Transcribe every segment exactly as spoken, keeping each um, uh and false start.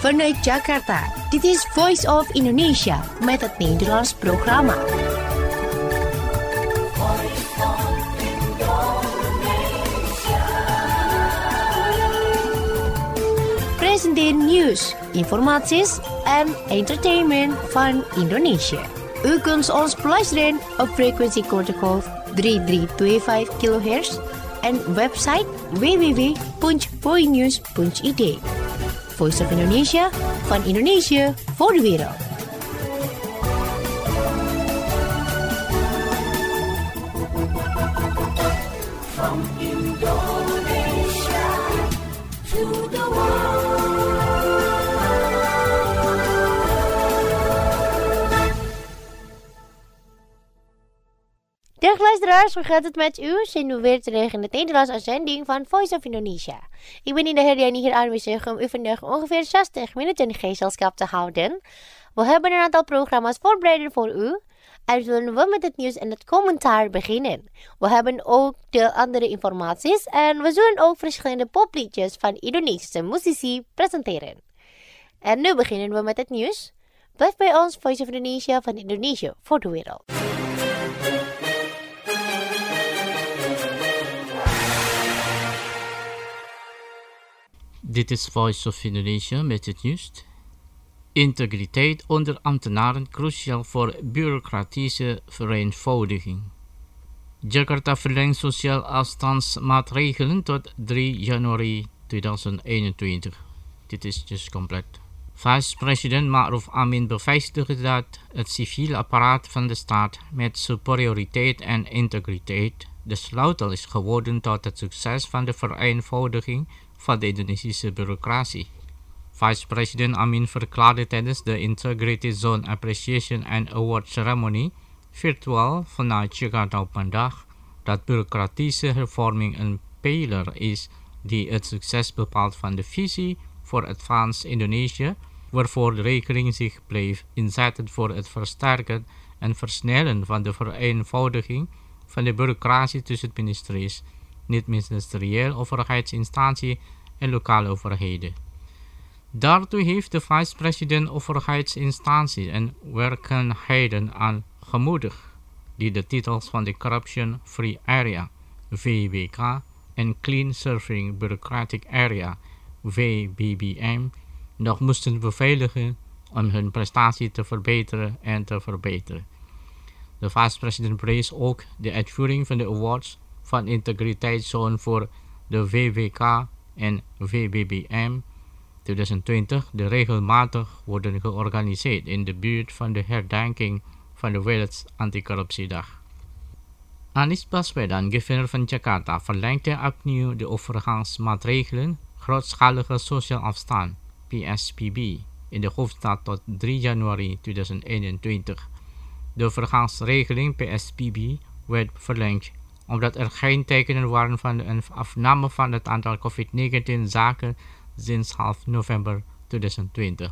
Vanuit Jakarta, dit is Voice of Indonesia met het Nederlands programma. Presenteer nieuws, informaties en entertainment van Indonesië. U kunt ons beluisteren op frequentie kortgolf drie drie twee vijf kilohertz en website w w w punt voinews punt i d. Voice of Indonesia, van Indonesië voor de wereld. From Indonesia to the world. Dag luisteraars, hoe gaat het met u? Zijn we weer terug in de Nederlandse uitzending van Voice of Indonesia. Ik ben in de Herdiani hier aanwezig om u vandaag ongeveer zestig minuten gezelschap te houden. We hebben een aantal programma's voorbereid voor u. En zullen we met het nieuws en het commentaar beginnen. We hebben ook de andere informaties en we zullen ook verschillende popliedjes van Indonesische muzici presenteren. En nu beginnen we met het nieuws. Blijf bij ons, Voice of Indonesia, van Indonesië voor de wereld. Dit is Voice of Indonesia met het nieuws. Integriteit onder ambtenaren cruciaal voor bureaucratische vereenvoudiging. Jakarta verlengt sociaal afstandsmaatregelen tot drie januari tweeduizend eenentwintig. Dit is dus compleet. Vice-president Ma'ruf Amin bevestigde dat het civiele apparaat van de staat met superioriteit en integriteit de sleutel is geworden tot het succes van de vereenvoudiging van de Indonesische bureaucratie. Vice-president Amin verklaarde tijdens de Integrity Zone Appreciation and Award Ceremony virtueel vanuit Jakarta op maandag dat bureaucratische hervorming een pijler is die het succes bepaalt van de visie voor Advanced Indonesië, waarvoor de regering zich bleef inzetten voor het versterken en versnellen van de vereenvoudiging van de bureaucratie tussen ministeries, niet-ministeriële overheidsinstanties en lokale overheden. Daartoe heeft de vice-president overheidsinstanties en werkzaamheden aangemoedigd die de titels van de Corruption Free Area V B K en Clean Serving Bureaucratic Area V B B M nog moesten beveiligen om hun prestatie te verbeteren en te verbeteren. De vice-president prees ook de uitvoering van de awards van integriteitszone voor de V B K en V B B M tweeduizend twintig, die regelmatig worden georganiseerd in de buurt van de herdenking van de Werelds Anticorruptiedag. Anies Baswedan, gouverneur van Jakarta, verlengde opnieuw de overgangsmaatregelen grootschalige sociaal afstand P S P B in de hoofdstad tot drie januari tweeduizend eenentwintig. De overgangsregeling P S P B werd verlengd omdat er geen tekenen waren van een afname van het aantal COVID negentien zaken sinds half november tweeduizend twintig.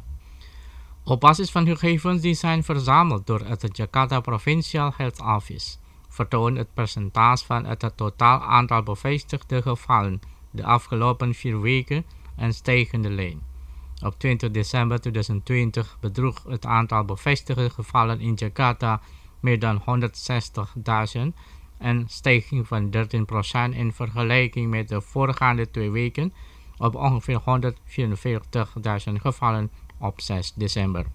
Op basis van gegevens die zijn verzameld door het Jakarta Provincial Health Office, vertoont het percentage van het totaal aantal bevestigde gevallen de afgelopen vier weken een stijgende lijn. Op twintig december tweeduizend twintig bedroeg het aantal bevestigde gevallen in Jakarta meer dan honderdzestigduizend, een stijging van dertien procent in vergelijking met de voorgaande twee weken op ongeveer honderdvierenveertigduizend gevallen op zes december.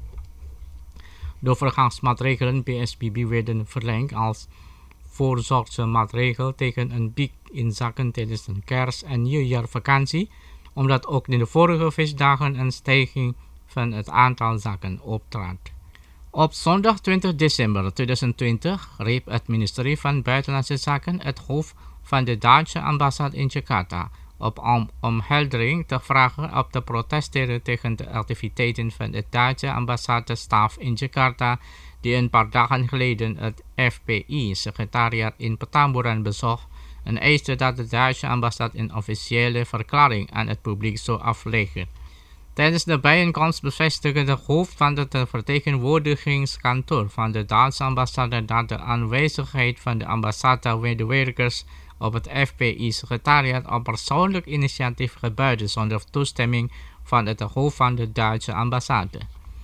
De overgangsmaatregelen P S P B werden verlengd als voorzorgsmaatregel tegen een piek in zaken tijdens een kerst- en nieuwjaarvakantie, omdat ook in de vorige feestdagen een stijging van het aantal zaken optrad. Op zondag twintig december tweeduizend twintig riep het ministerie van Buitenlandse Zaken het hoofd van de Duitse ambassade in Jakarta op om omheldering te vragen op te protesteren tegen de activiteiten van de Duitse ambassadestaf in Jakarta, die een paar dagen geleden het F P I-secretariaat in Petamburan bezocht en eiste dat de Duitse ambassade een officiële verklaring aan het publiek zou afleggen. Tijdens de bijeenkomst bevestigde de hoofd van het vertegenwoordigingskantoor van de Duitse ambassade dat de aanwezigheid van de ambassade-medewerkers op het F P I-secretariaat op persoonlijk initiatief gebeurde zonder toestemming van het hoofd van de Duitse ambassade.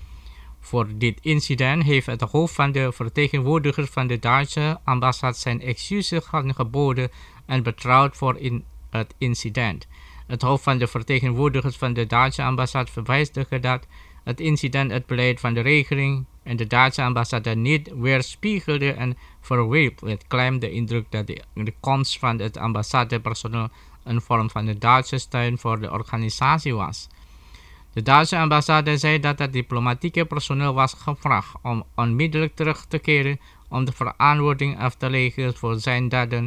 Voor dit incident heeft het hoofd van de vertegenwoordiger van de Duitse ambassade zijn excuses aangeboden en betrouwd voor in het incident. Het hoofd van de vertegenwoordigers van de Duitse ambassade bevestigde dat het incident het beleid van de regering en de Duitse ambassade niet weerspiegelde en verwierp het claim de indruk dat de, de komst van het ambassadepersoneel een vorm van de Duitse steun voor de organisatie was. De Duitse ambassade zei dat het diplomatieke personeel was gevraagd om onmiddellijk terug te keren om de verantwoording af te leggen voor zijn daden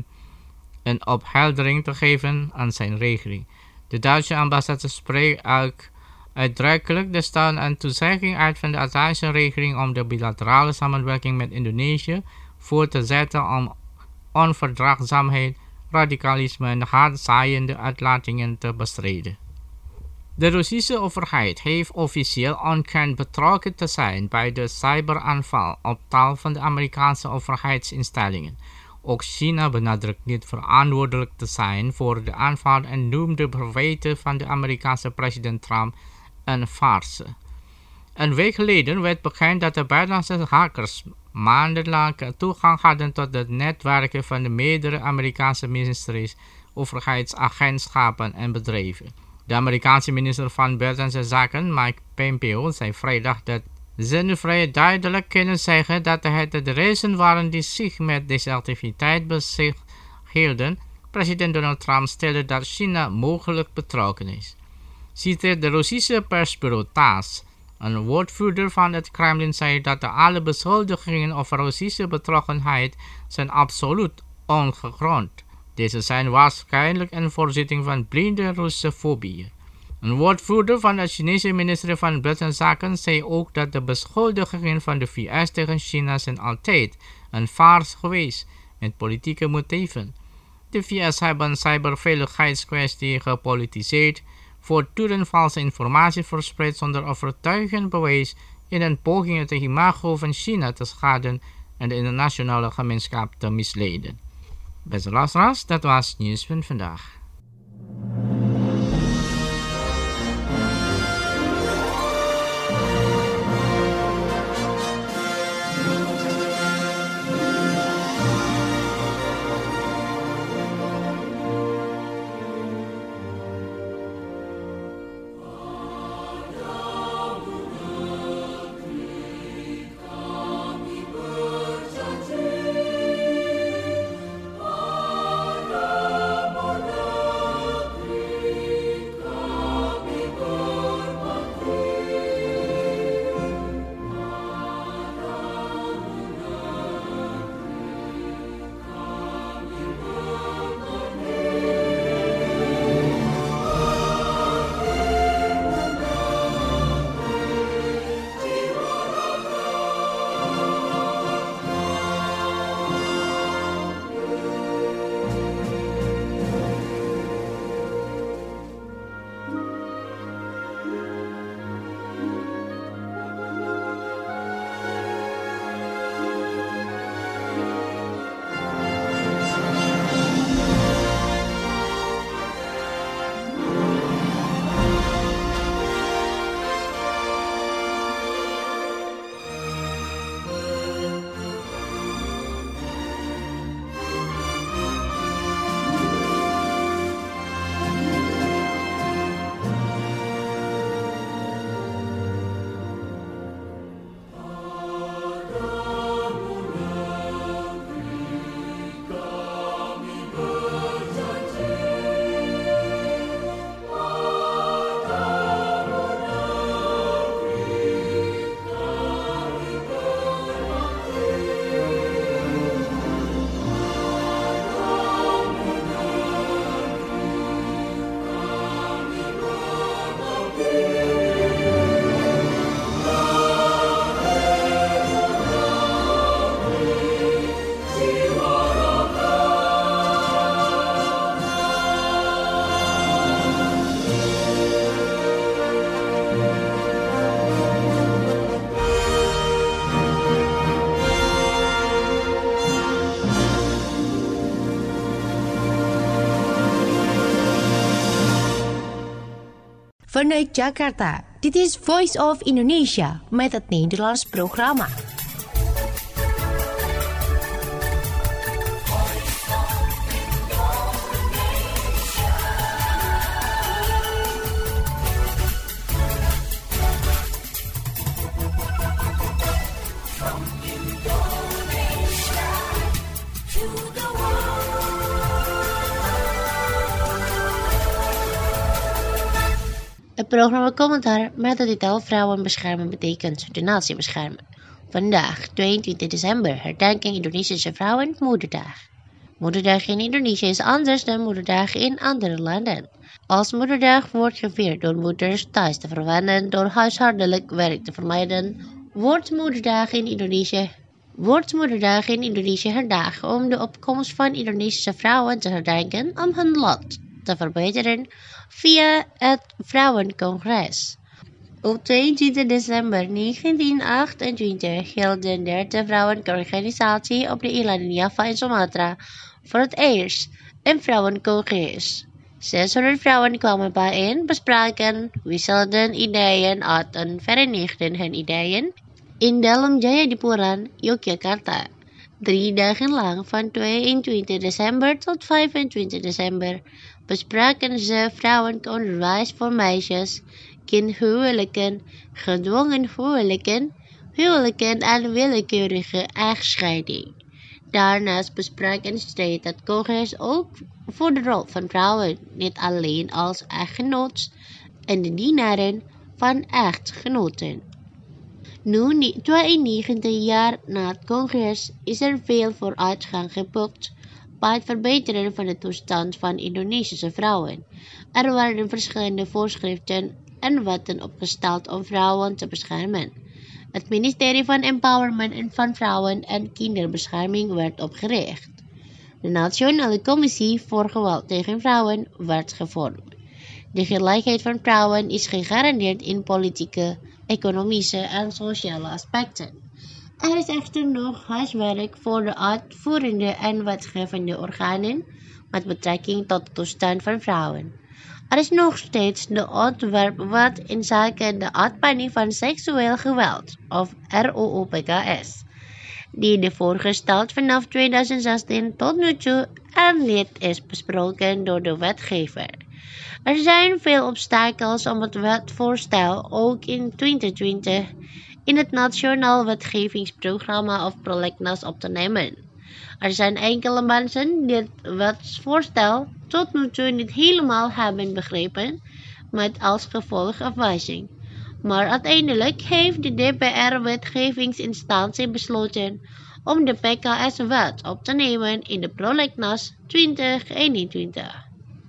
en opheldering te geven aan zijn regering. De Duitse ambassade spreekt ook uitdrukkelijk de steun en toezegging uit van de Duitse regering om de bilaterale samenwerking met Indonesië voor te zetten om onverdraagzaamheid, radicalisme en haatzaaiende uitlatingen te bestrijden. De Russische overheid heeft officieel ontkend betrokken te zijn bij de cyberaanval op tal van de Amerikaanse overheidsinstellingen. Ook China benadrukt niet verantwoordelijk te zijn voor de aanval en noemt de verwijten van de Amerikaanse president Trump een farce. Een week geleden werd bekend dat de buitenlandse hackers maandenlang toegang hadden tot de netwerken van de meerdere Amerikaanse ministeries, overheidsagentschappen en bedrijven. De Amerikaanse minister van Buitenlandse Zaken, Mike Pompeo, zei vrijdag dat ze vrij duidelijk kunnen zeggen dat het de reizen waren die zich met deze activiteit bezig hielden. President Donald Trump stelde dat China mogelijk betrokken is. Citeert de Russische persbureau TASS. Een woordvoerder van het Kremlin zei dat de alle beschuldigingen over Russische betrokkenheid zijn absoluut ongegrond. Deze zijn waarschijnlijk een voorzitting van blinde Russofobie. Een woordvoerder van het Chinese ministerie van Buitenlandse Zaken zei ook dat de beschuldigingen van de V S tegen China zijn altijd een farce geweest met politieke motieven. De V S hebben een cyberveiligheidskwestie gepolitiseerd, voortdurend valse informatie verspreid zonder overtuigend bewijs in een poging het imago van China te schaden en de internationale gemeenschap te misleiden. Beste luisteraars, dat was het nieuws van vandaag. Lord. Vanuit Jakarta, dit is Voice of Indonesia met het Nederlands programma. Het programma Commentaar met de titel Vrouwen beschermen betekent de natie beschermen. Vandaag, tweeëntwintig december, herdenking Indonesische Vrouwen Moederdag. Moederdag in Indonesië is anders dan Moederdag in andere landen. Als Moederdag wordt gevierd door moeders thuis te verwennen door huishoudelijk werk te vermijden, wordt Moederdag in Indonesië wordt Moederdag in Indonesië herdagen om de opkomst van Indonesische vrouwen te herdenken om hun lot te verbeteren via het Vrouwencongres. Op tweeëntwintig december negentien achtentwintig hield de derde vrouwenorganisatie op de eilanden Java en Sumatra voor het eerst een vrouwencongres. zeshonderd vrouwen kwamen bijeen, bespraken, wisselden ideeën uit en verenigden hun ideeën in Dalam Jayadipura, Yogyakarta. Drie dagen lang, van tweeëntwintig december tot vijfentwintig december, bespraken ze vrouwenonderwijs voor meisjes, kindhuwelijken, gedwongen huwelijken, huwelijken en willekeurige echtscheiding. Daarnaast bespraken ze het congres ook voor de rol van vrouwen, niet alleen als echtgenoots en de dienaren van echtgenoten. Nu, tweeënnegentig jaar na het congres, is er veel vooruitgang geboekt bij het verbeteren van de toestand van Indonesische vrouwen. Er werden verschillende voorschriften en wetten opgesteld om vrouwen te beschermen. Het ministerie van Empowerment en van Vrouwen en Kinderbescherming werd opgericht. De Nationale Commissie voor Geweld tegen Vrouwen werd gevormd. De gelijkheid van vrouwen is gegarandeerd in politieke, economische en sociale aspecten. Er is echter nog huiswerk voor de uitvoerende en wetgevende organen met betrekking tot de toestand van vrouwen. Er is nog steeds de ontwerpwet in zaken de uitbanning van seksueel geweld, of R O O P K S, die de voorgesteld vanaf tweeduizend zestien tot nu toe en niet is besproken door de wetgever. Er zijn veel obstakels om het wetvoorstel ook in twintig twintig in het Nationaal Wetgevingsprogramma of Prolegnas op te nemen. Er zijn enkele mensen die het wetsvoorstel tot nu toe niet helemaal hebben begrepen, met als gevolg afwijzing. Maar uiteindelijk heeft de D P R-wetgevingsinstantie besloten om de P K S-wet op te nemen in de Prolegnas twintig eenentwintig.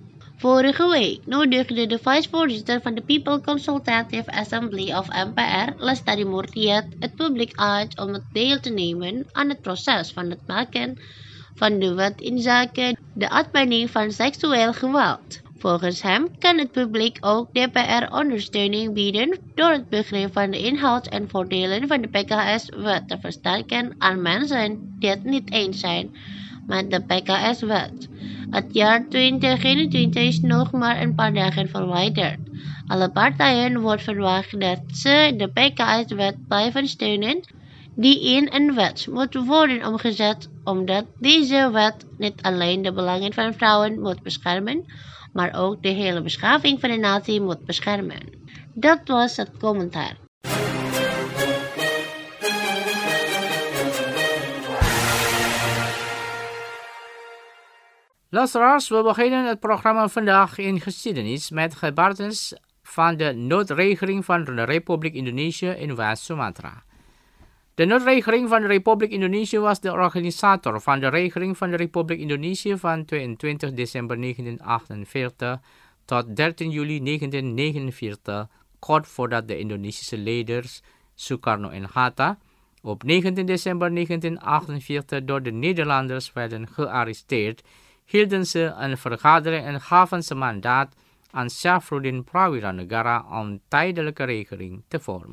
Vorige week nodigde de vicevoorzitter van de People Consultative Assembly of M P R, Lestari Murtiat, het publiek uit om het deel te nemen aan het proces van het maken van de wet inzake de uitbanning van seksueel geweld. Volgens hem kan het publiek ook D P R ondersteuning bieden door het begrip van de inhoud en voordelen van de P K S-wet te versterken aan mensen die het niet eens zijn met de P K S-wet. Het jaar twintig eenentwintig is nog maar een paar dagen verwijderd. Alle partijen wordt verwacht dat ze de P K S-wet blijven steunen, die in een wet moet worden omgezet, omdat deze wet niet alleen de belangen van vrouwen moet beschermen, maar ook de hele beschaving van de natie moet beschermen. Dat was het commentaar. Luisteraars, we beginnen het programma vandaag in geschiedenis met gebeurtenissen van de noodregering van de Republiek Indonesië in West-Sumatra. De noodregering van de Republiek Indonesië was de organisator van de regering van de Republiek Indonesië van tweeëntwintig december negentien achtenveertig tot dertien juli negentien negenenveertig, kort voordat de Indonesische leiders Sukarno en Hatta op negentien december negentien achtenveertig door de Nederlanders werden gearresteerd, hielden ze een vergadering en gaven ze mandaat aan Syafruddin Prawiranegara om tijdelijke regering te vormen.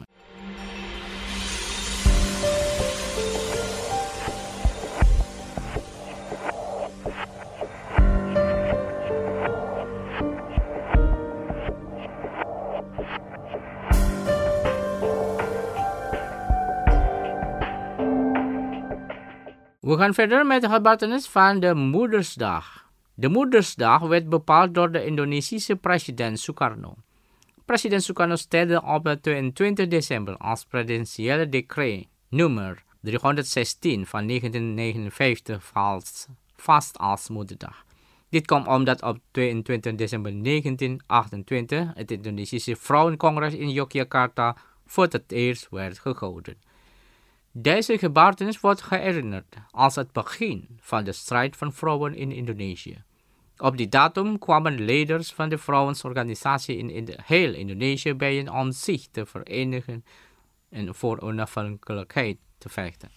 We gaan verder met de gebeurtenis van de Moedersdag. De Moedersdag werd bepaald door de Indonesische president Sukarno. President Sukarno stelde op tweeëntwintig december als presidentiële decreet nummer driehonderdzestien van negentien negenenvijftig vast, vast als Moederdag. Dit komt omdat op tweeëntwintig december negentien achtentwintig het Indonesische Vrouwencongres in Yogyakarta voor het eerst werd gehouden. Deze gebeurtenis wordt herinnerd als het begin van de strijd van vrouwen in Indonesië. Op die datum kwamen leiders van de vrouwensorganisatie in, in heel Indonesië bijeen om zich te verenigen en voor onafhankelijkheid te vechten.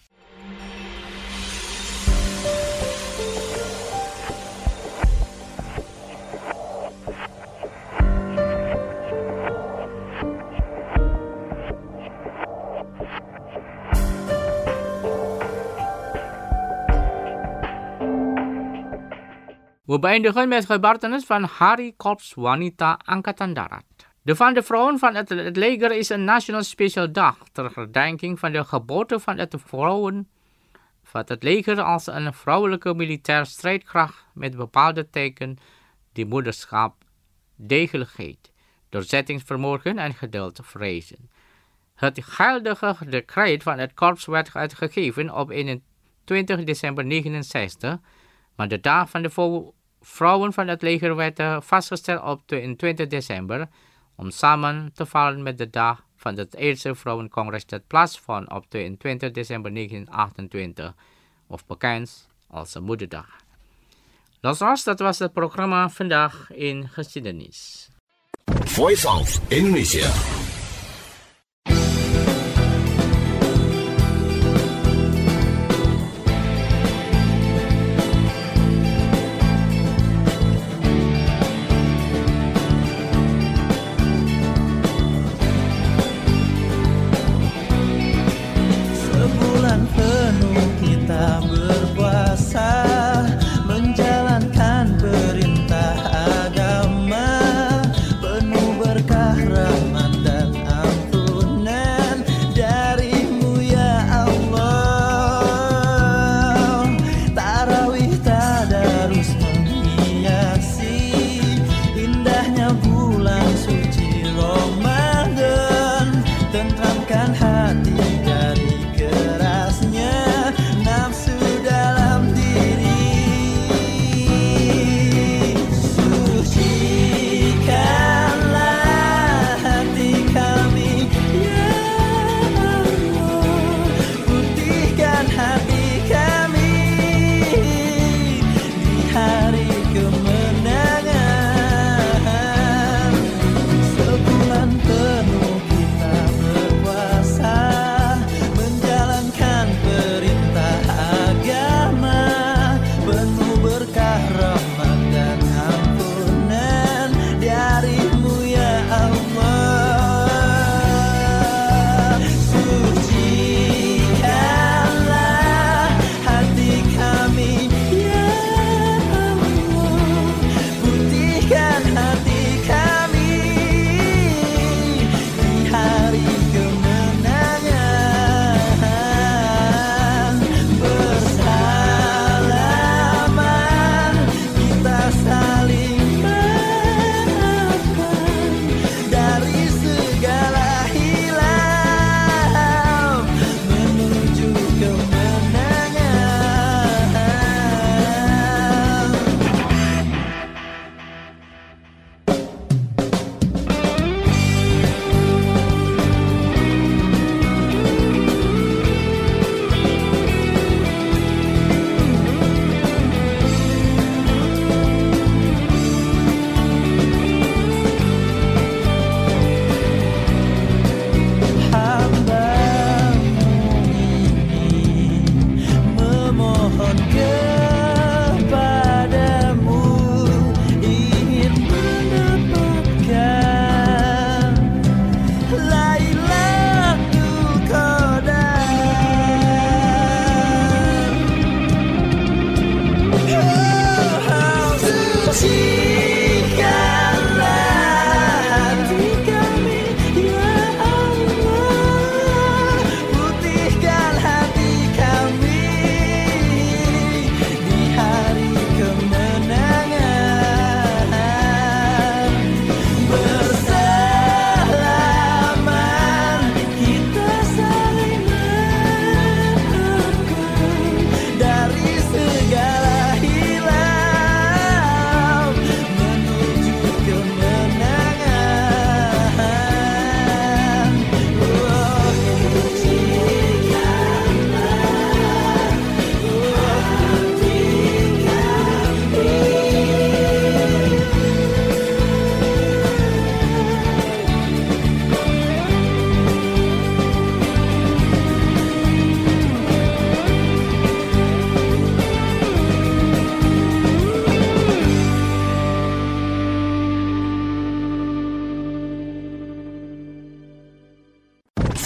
We beëindigen met gebeurtenis van Hari Korps Wanita Angkatan Darat. De van de vrouwen van het, het leger is een nationaal speciaal dag ter herdenking van de geboorte van de vrouwen van het leger als een vrouwelijke militair strijdkracht met bepaalde teken die moederschap, degelijkheid, doorzettingsvermogen en geduld vrezen. Het geldige decreet van het korps werd uitgegeven op eenentwintig december negenenzestig, maar de dag van de vrouwen van het leger werd vastgesteld op tweeëntwintig december, om samen te vallen met de dag van het eerste vrouwencongres dat plaatsvond op tweeëntwintig december negentien achtentwintig, of bekend als de Moederdag. Luisteraars, dat was het programma Vandaag in Geschiedenis. Voice of Indonesia. Penuh berkah rahmat dan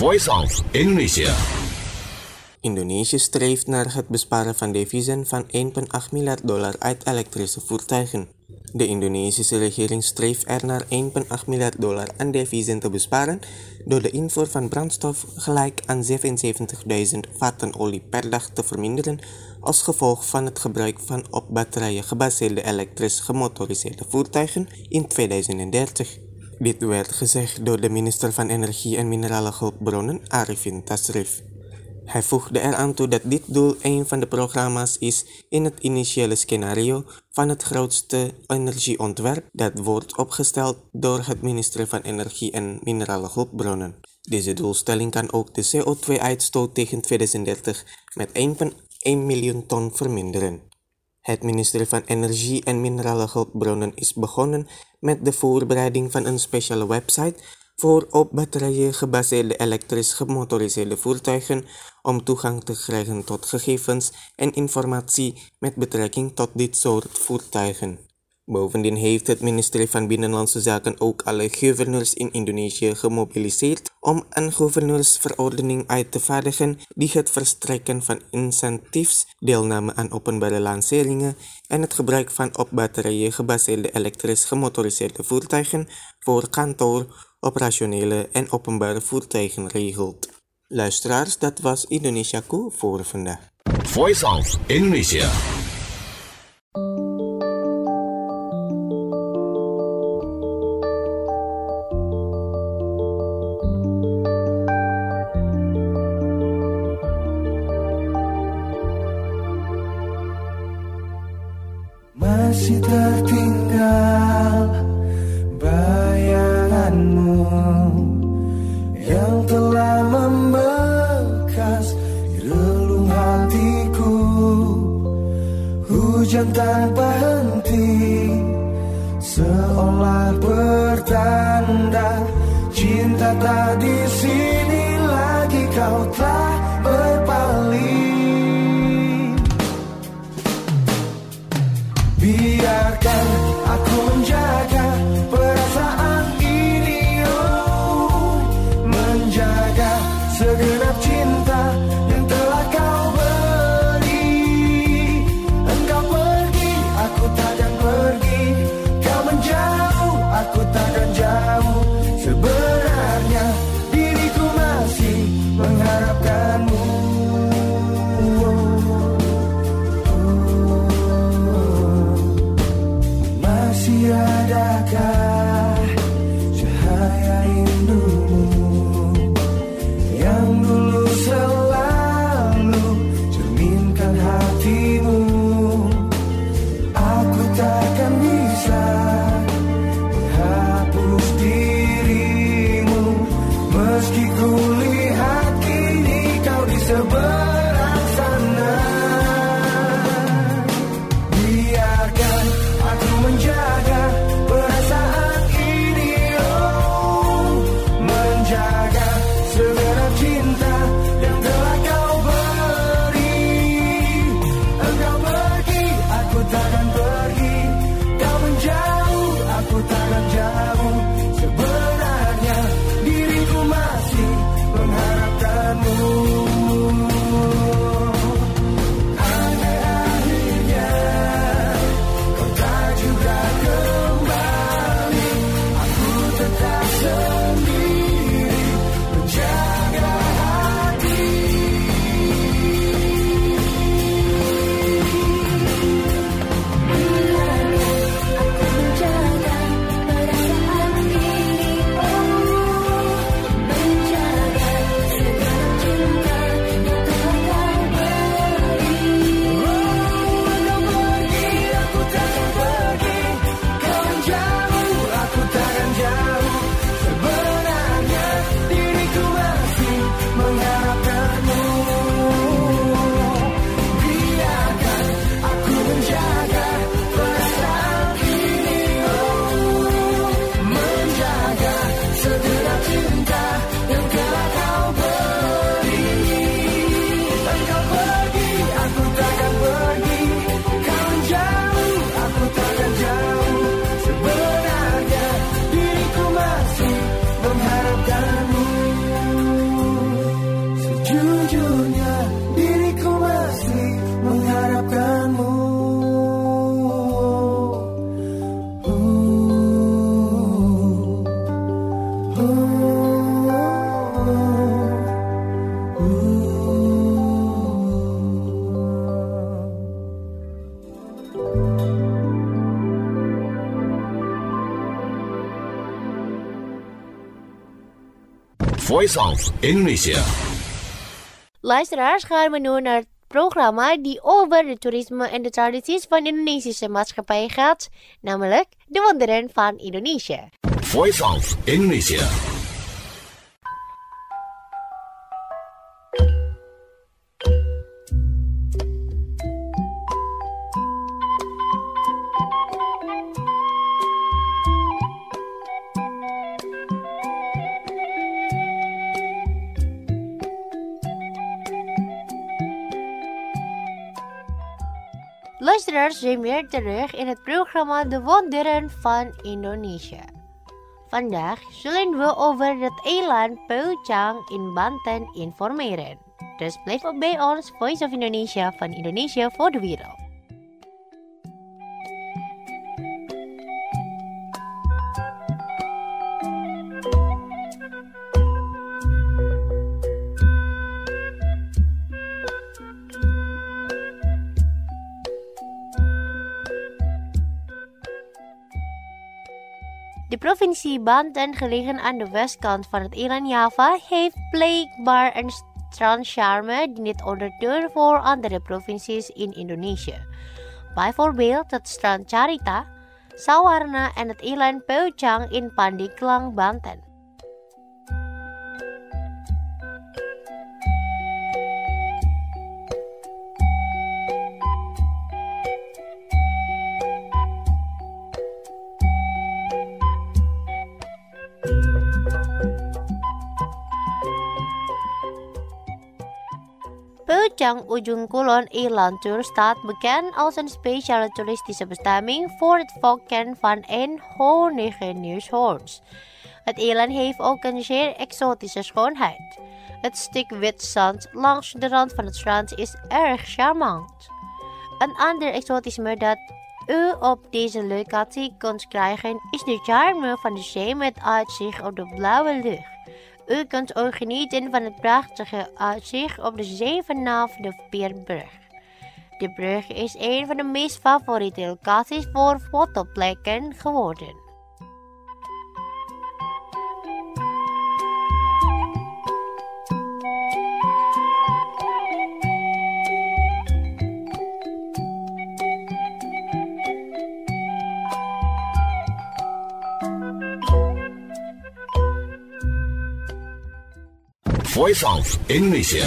Voice of Indonesia. Indonesië streeft naar het besparen van deviezen van één komma acht miljard dollar uit elektrische voertuigen. De Indonesische regering streeft er naar één komma acht miljard dollar aan deviezen te besparen door de invoer van brandstof gelijk aan zevenenzeventigduizend vaten olie per dag te verminderen als gevolg van het gebruik van op batterijen gebaseerde elektrisch gemotoriseerde voertuigen in tweeduizend dertig. Dit werd gezegd door de minister van Energie en Minerale-Hulpbronnen Arifin Tasrif. Hij voegde eraan toe dat dit doel een van de programma's is in het initiële scenario van het grootste energieontwerp dat wordt opgesteld door het ministerie van Energie en Minerale-Hulpbronnen. Deze doelstelling kan ook de C O twee uitstoot tegen tweeduizend dertig met één komma één miljoen ton verminderen. Het ministerie van Energie en Minerale-Hulpbronnen is begonnen met de voorbereiding van een speciale website voor op batterijen gebaseerde elektrisch gemotoriseerde voertuigen om toegang te krijgen tot gegevens en informatie met betrekking tot dit soort voertuigen. Bovendien heeft het ministerie van Binnenlandse Zaken ook alle gouverneurs in Indonesië gemobiliseerd om een gouverneursverordening uit te vaardigen die het verstrekken van incentives, deelname aan openbare lanceringen en het gebruik van op batterijen gebaseerde elektrisch gemotoriseerde voertuigen voor kantoor, operationele en openbare voertuigen regelt. Luisteraars, dat was Indonesiaku voor vandaag. Voice of Indonesia. Masih tertinggal bayanganmu yang telah membekas di relung hatiku. Hujan tanpa henti seolah bertanda cinta tak di sini lagi, kau telah berpaling. Biarkan aku menjaga perasaan ini, oh, menjaga segenap cinta yang telah kau beri. Engkau pergi, aku takkan pergi. Kau menjauh, aku takkan jauh. Sebenarnya diriku masih mengharapkanmu. Voice of Indonesia. Luisteraars, gaan we nu naar het programma die over de toerisme en de tradities van de Indonesische maatschappij gaat, namelijk de wonderen van Indonesië. Voice of Indonesia. Luisteraars, zijn weer terug in het programma De Wonderen van Indonesië. Vandaag zullen we over het eiland Peucang in Banten informeren. Dus blijf op bij ons, Voice of Indonesia van Indonesië voor de wereld. De provincie Banten, gelegen aan de westkant van het eiland Java, heeft blijkbaar een strandcharme die niet onderdoor voor andere provincies in Indonesië. Bijvoorbeeld het strand Carita, Sawarna en het eiland Peucang in Pandeglang, Banten. Peucang Ujung Kulon Eiland Tour staat bekend als een speciale toeristische bestemming voor het volken van eenhoornige neushoorns. Het eiland heeft ook een zeer exotische schoonheid. Het stuk wit zand langs de rand van het strand is erg charmant. Een ander exotisme dat u op deze locatie kunt krijgen is de charme van de zee met uitzicht op de blauwe lucht. U kunt ook genieten van het prachtige uitzicht op de zee vanaf de Pierbrug. De brug is een van de meest favoriete locaties voor fotoplekken geworden. Voice of Indonesia.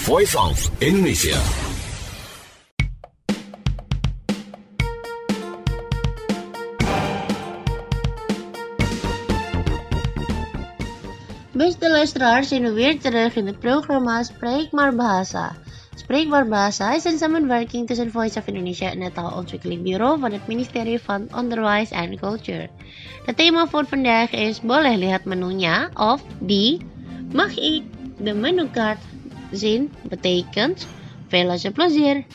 Voice of Indonesia. Beste luisteraars, zijn we weer terug in het programma Spreek maar Bahasa. Spreek maar Bahasa is een samenwerking tussen Voice of Indonesia en het Taalontwikkelingbureau van het ministerie van Onderwijs en Cultuur. Het thema voor vandaag is boleh lihat menunya of die mag ik de menukaart zien betekent veel plezier.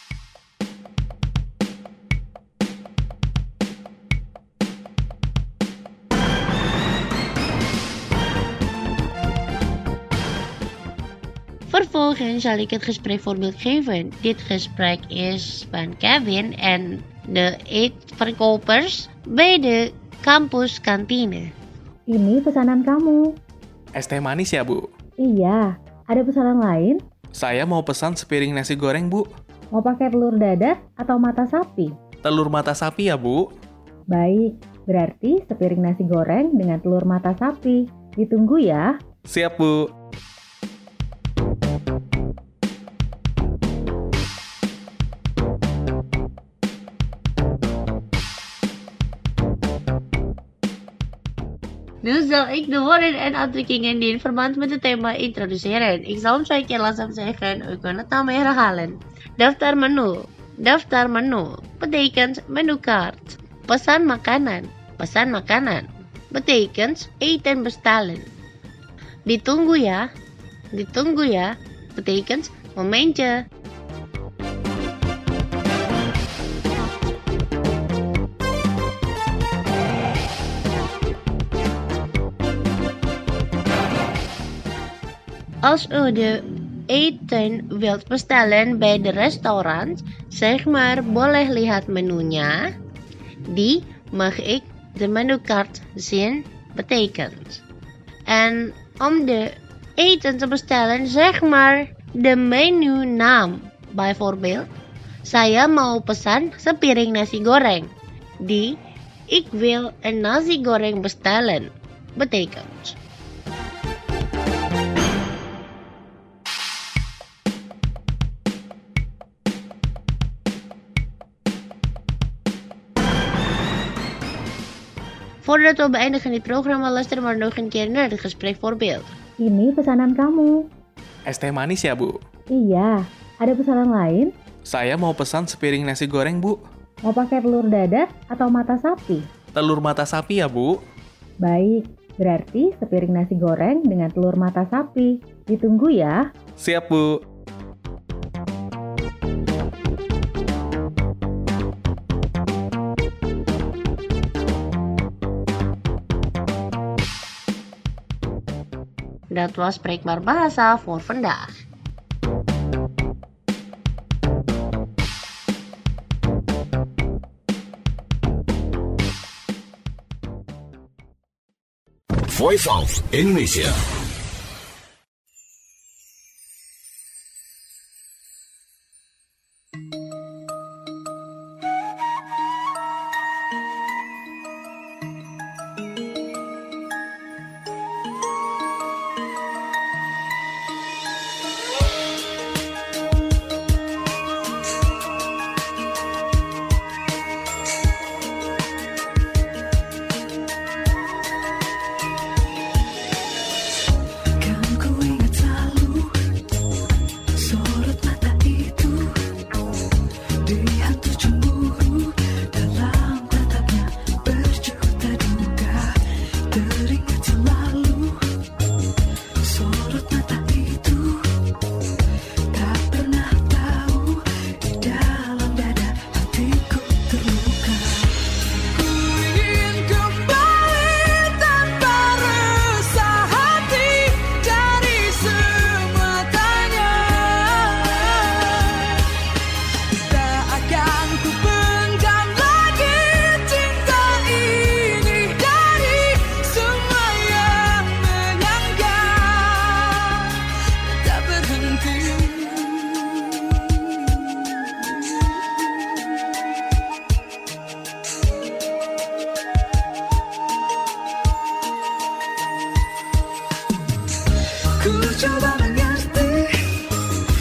Vervolgens zal ik het gesprekvoorbeeld geven. Dit gesprek is van Kevin en de eetverkopers bij de kampuskantine. Ini pesanan kamu. Es teh manis ya, Bu? Iya, ada pesanan lain? Saya mau pesan sepiring nasi goreng, Bu. Mau pakai telur dadar atau mata sapi? Telur mata sapi ya, Bu? Baik, berarti sepiring nasi goreng dengan telur mata sapi. Ditunggu ya. Siap, Bu. Nu zal ik de woorden en uitdrukkingen die in verband met het thema introduceren. Ik zal hem twee keer langzaam zeggen, u kunt het nou mee herhalen. Daftar menu. Daftar menu betekent menukaart. Pesan makanan. Pesan makanan betekent eten bestellen. Ditunggu ya. Ditunggu ya betekent momentje. Als u de eten wilt bestellen bij de restaurant, zeg maar boleh lihat menunya. Die mag ik de menukaart zien betekent. En om de eten te bestellen, zeg maar de menunaam. Bijvoorbeeld, saya mau pesan sepiring nasi goreng. Die, ik wil een nasi goreng bestellen betekent. Voordat we beëindigen dit programma, luister maar nog een keer naar het gesprekvoorbeeld. Ini pesanan kamu. Es teh manis ya, Bu? Iya, ada pesanan lain? Saya mau pesan sepiring nasi goreng, Bu. Mau pakai telur dadar atau mata sapi? Telur mata sapi ya, Bu? Baik, berarti sepiring nasi goreng dengan telur mata sapi. Ditunggu ya. Siap, Bu. Dat was Spreekbaar Bahasa voor vandaag. Voice of Indonesia. Ku coba mengerti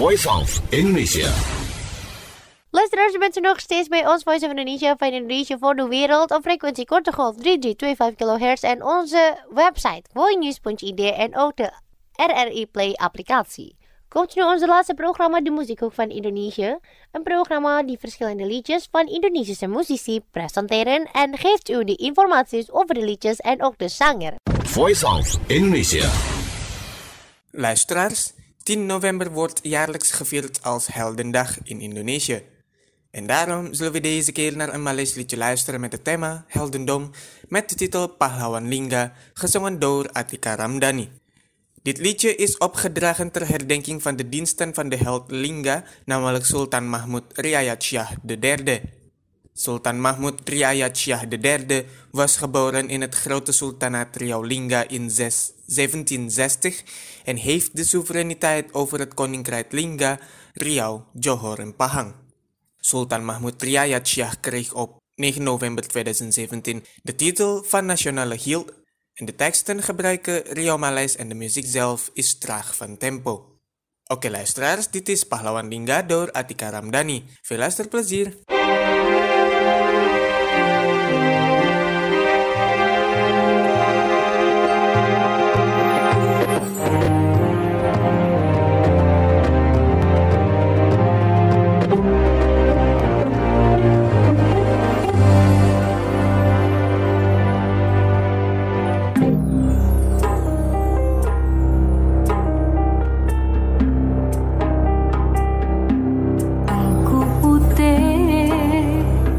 Voice of Indonesia. Luisteraars, u bent er nog steeds bij ons Voice of Indonesia van Indonesia voor de wereld op frequentie korte golf drie drie twee vijf kilohertz en onze website voinews punt i d en ook de R R I Play applicatie. Komt nu onze laatste programma, de Muziekhoek van Indonesië. Een programma die verschillende liedjes van Indonesische muzici presenteren en geeft u de informaties over de liedjes en ook de zanger. Voice of Indonesia. Luisteraars, tien november wordt jaarlijks gevierd als Heldendag in Indonesië. En daarom zullen we deze keer naar een Maleis liedje luisteren met het thema Heldendom met de titel Pahlawan Lingga, gezongen door Atika Ramdhani. Dit liedje is opgedragen ter herdenking van de diensten van de held Lingga, namelijk Sultan Mahmud Riayat Shah de derde. Sultan Mahmud Riayat Shah de derde was geboren in het grote sultanaat Riau Lingga in zeventienhonderdzestig en heeft de soevereiniteit over het koninkrijk Lingga, Riau, Johor en Pahang. Sultan Mahmud Riayat Shah kreeg op negen november tweeduizend zeventien de titel van nationale hield en de teksten gebruiken Riau Maleis en de muziek zelf is traag van tempo. Oké luisteraars, dit is Pahlawan Lingga door Atika Ramdhani. Veel luisterplezier! Aku putih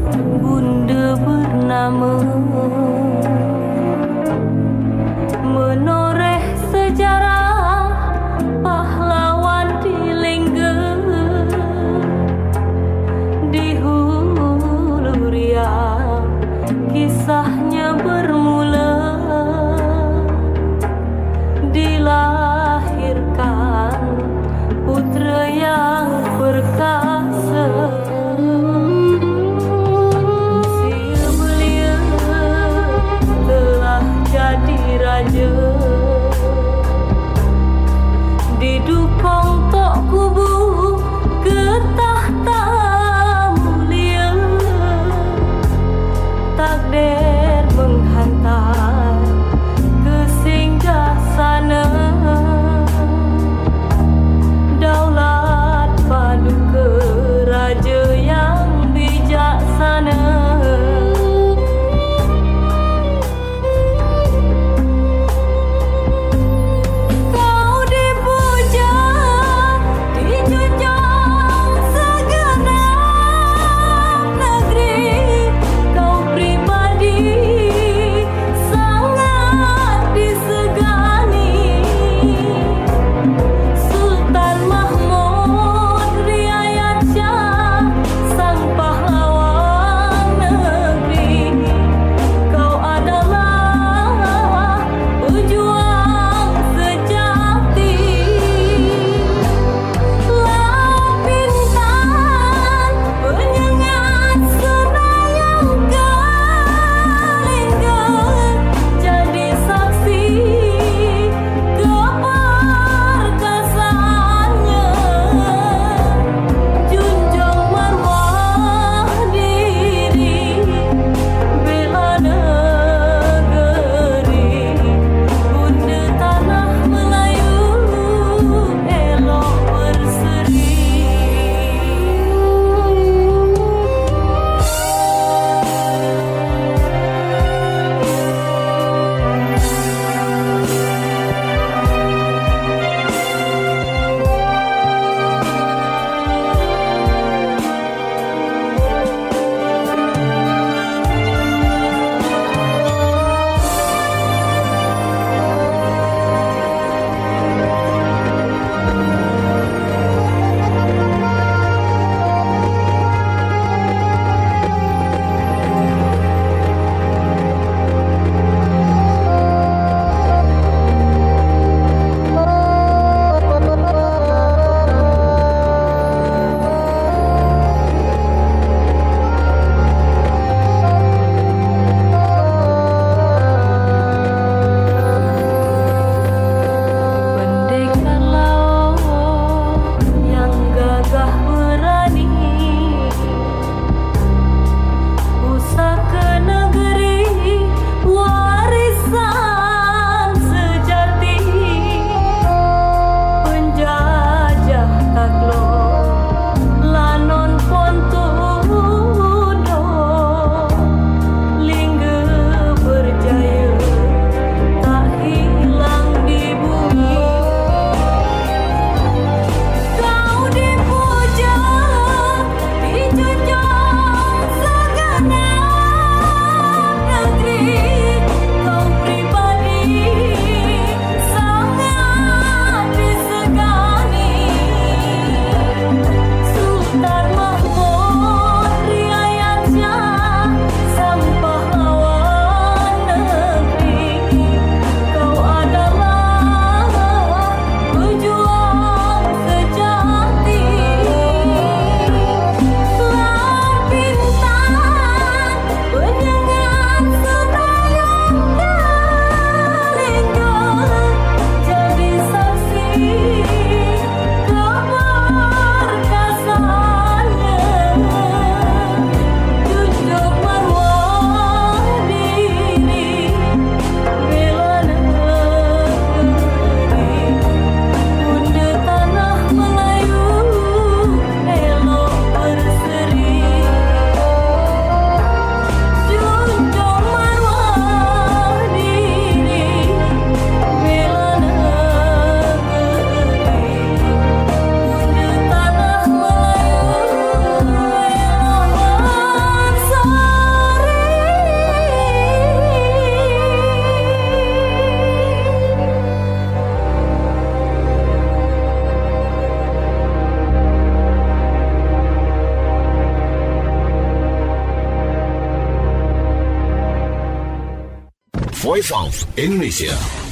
Voice of Indonesia.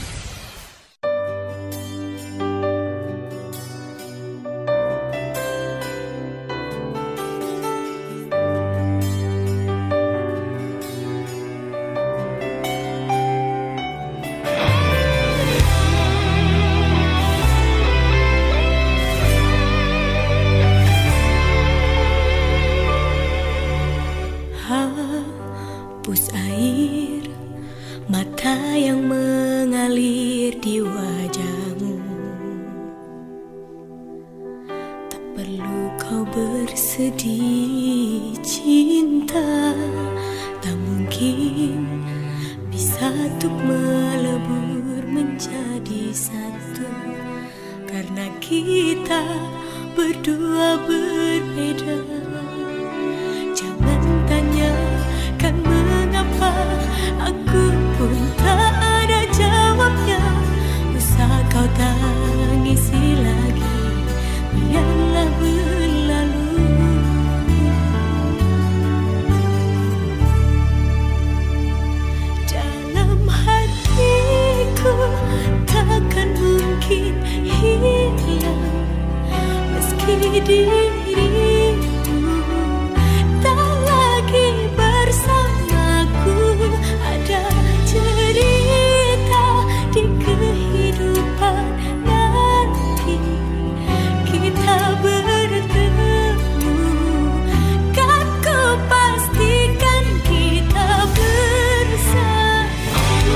Hapus air mata yang mengalir di wajahmu. Tak perlu kau bersedih cinta, tak mungkin bisa untuk melebur menjadi satu, karena kita berdua berbeda. Jangan tanyakan mengapa, aku pun tak ada jawabnya. Usah kau tangisi lagi, biarlah berlalu. Dalam hatiku takkan mungkin hilang, meski dirimu tak lagi bersamaku. Ada cerita di kehidupan nanti, kita bertemu, kan ku pastikan kita bersatu.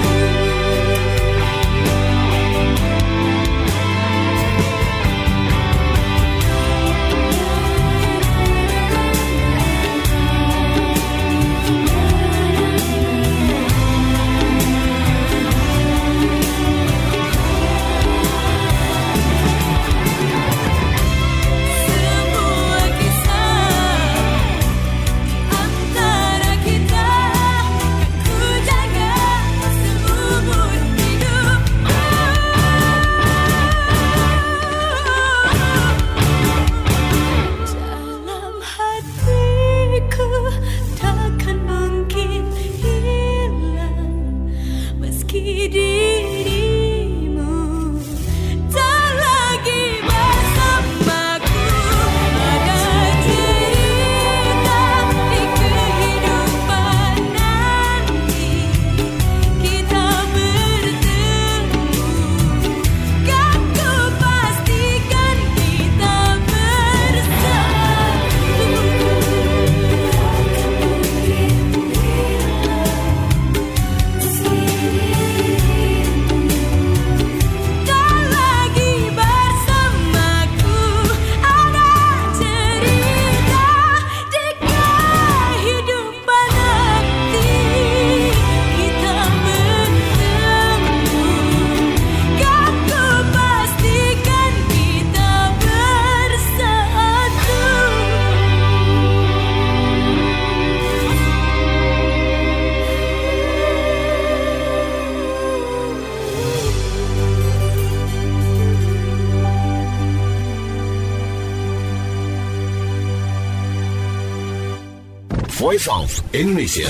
Voice of Indonesia.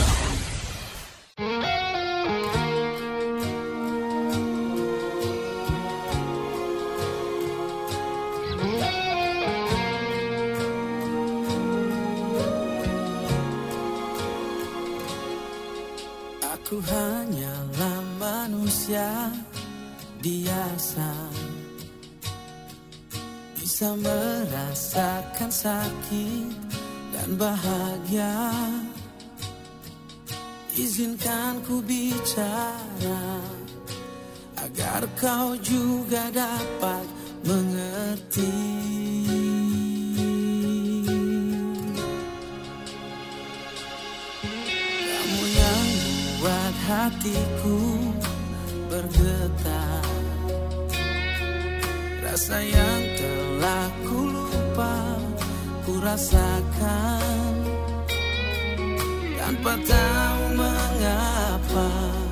Aku hanyalah manusia biasa, bisa merasakan sakit dan bahagia. Izinkan ku bicara agar kau juga dapat mengerti. Kamu yang buat hatiku bergetar, rasa yang telah ku lupa ku rasakan tanpa tahu mengapa.